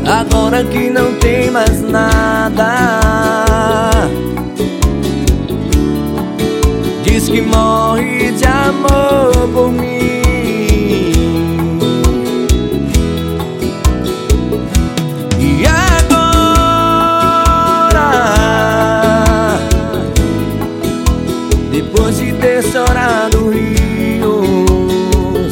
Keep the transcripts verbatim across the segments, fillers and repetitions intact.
agora que não tem mais nada. Diz que morre de amor por mim. E agora, depois de ter chorado rios,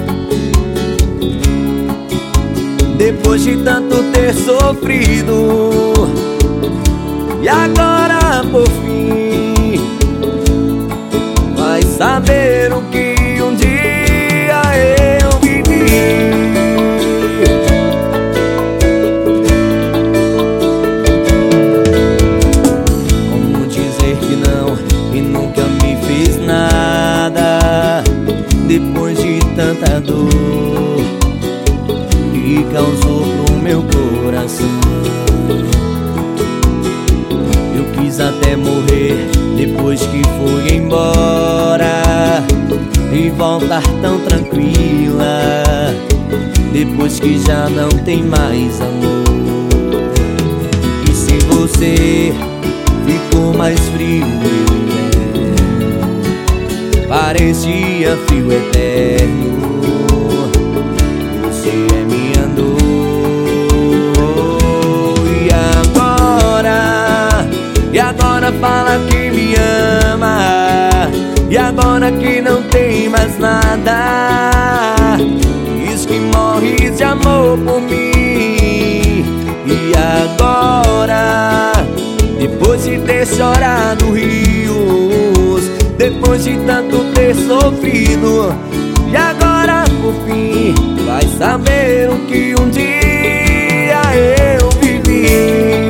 depois de tanto ter sofrido, e agora por fim vai saber o que um dia eu vivi. Como dizer que não e nunca me fiz nada, depois de tanta dor que causou pro meu coração. Eu quis até morrer depois que fui embora, e voltar tão tranquila depois que já não tem mais amor. E se você ficou mais frio, meu inverno parecia fio eterno. Você é minha dor. E agora, e agora fala que me ama, e agora que não tem mais nada. Diz que morre de amor por mim. E agora, depois de ter chorado rios, depois de tanto ter sofrido, e agora por fim vai saber o que um dia eu vivi.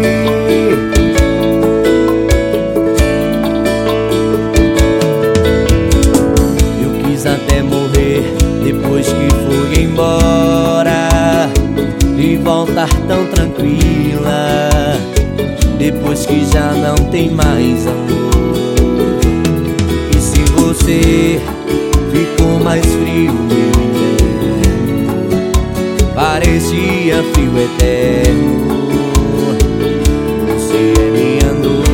Eu quis até morrer depois que fui embora, e voltar tão tranquila depois que já não tem mais amor. E se você ficou mais frio, meu inverno parecia frio eterno. Você é minha dor.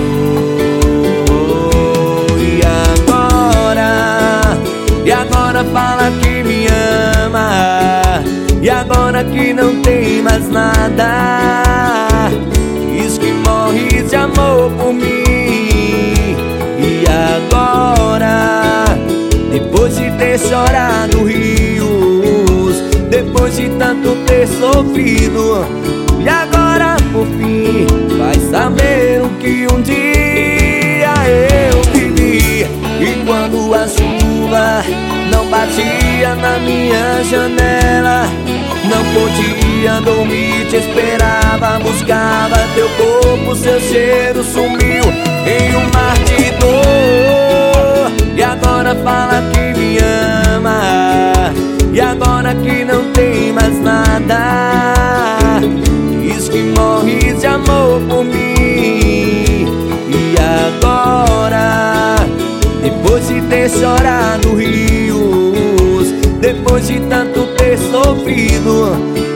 E agora, e agora fala que me ama, e agora que não tem mais nada. Diz que morre de amor por mim. E agora, depois de ter chorado rios, depois de tanto ter sofrido, e agora por fim vai saber o que um dia eu vivi. E quando a chuva não batia na minha janela, não podia dormir, te esperava, buscava teu corpo, seu cheiro sumiu em um mar de dor. E agora fala que me ama, e agora que não tem mais nada. Diz que morre de amor por mim. E agora, depois de ter chorado rios, depois de tanto ter sofrido,